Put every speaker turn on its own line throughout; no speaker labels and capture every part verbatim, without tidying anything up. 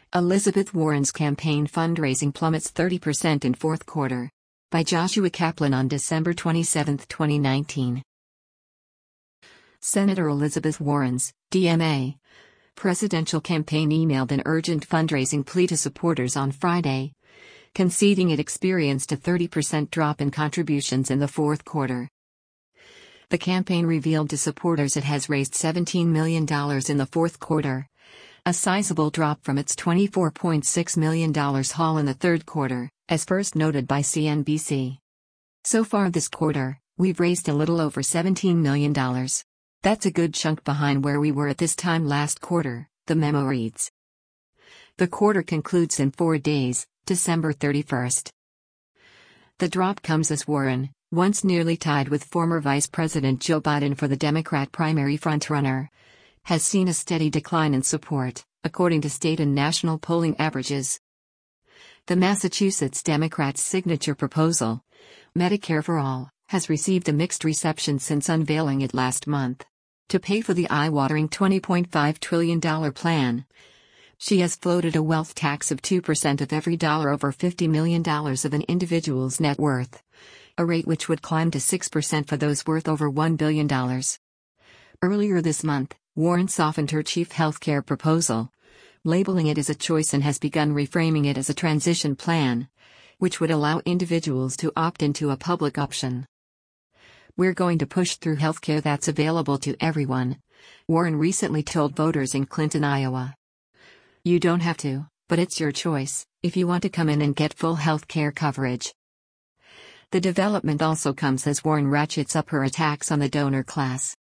Elizabeth Warren's campaign fundraising plummets thirty percent in fourth quarter. By Joshua Kaplan on December twenty-seventh, twenty nineteen. Senator Elizabeth Warren's, D M A, presidential campaign emailed an urgent fundraising plea to supporters on Friday, conceding it experienced a thirty percent drop in contributions in the fourth quarter. The campaign revealed to supporters it has raised seventeen million dollars in the fourth quarter, a sizable drop from its twenty-four point six million dollars haul in the third quarter, as first noted by C N B C. So far this quarter, we've raised a little over seventeen million dollars. That's a good chunk behind where we were at this time last quarter, the memo reads. The quarter concludes in four days, December thirty-first. The drop comes as Warren, once nearly tied with former Vice President Joe Biden for the Democrat primary frontrunner, has seen a steady decline in support, according to state and national polling averages. The Massachusetts Democrats' signature proposal, Medicare for All, has received a mixed reception since unveiling it last month. To pay for the eye-watering twenty point five trillion dollars plan, she has floated a wealth tax of two percent of every dollar over fifty million dollars of an individual's net worth, a rate which would climb to six percent for those worth over one billion dollars. Earlier this month, Warren softened her chief healthcare proposal, labeling it as a choice, and has begun reframing it as a transition plan, which would allow individuals to opt into a public option. We're going to push through healthcare that's available to everyone, Warren recently told voters in Clinton, Iowa. You don't have to, but it's your choice, if you want to come in and get full healthcare coverage. The development also comes as Warren ratchets up her attacks on the donor class.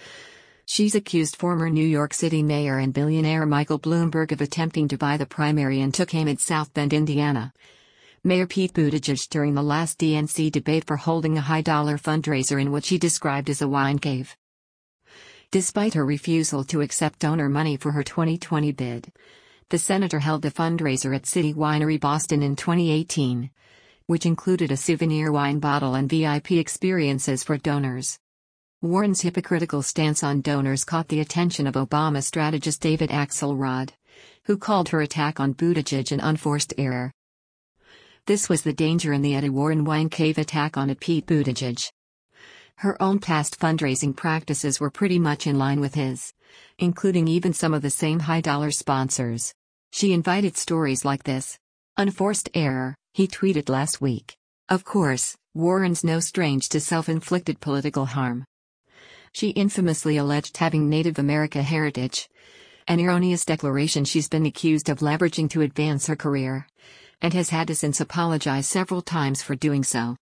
She's accused former New York City Mayor and billionaire Michael Bloomberg of attempting to buy the primary and took aim at South Bend, Indiana Mayor Pete Buttigieg during the last D N C debate for holding a high-dollar fundraiser in what she described as a wine cave. Despite her refusal to accept donor money for her twenty twenty bid, the senator held a fundraiser at City Winery Boston in twenty eighteen, which included a souvenir wine bottle and V I P experiences for donors. Warren's hypocritical stance on donors caught the attention of Obama strategist David Axelrod, who called her attack on Buttigieg an unforced error. This was the danger in the Eddie Warren wine cave attack on Pete Buttigieg. Her own past fundraising practices were pretty much in line with his, including even some of the same high-dollar sponsors. She invited stories like this. Unforced error, he tweeted last week. Of course, Warren's no stranger to self-inflicted political harm. She infamously alleged having Native American heritage, an erroneous declaration she's been accused of leveraging to advance her career, and has had to since apologize several times for doing so.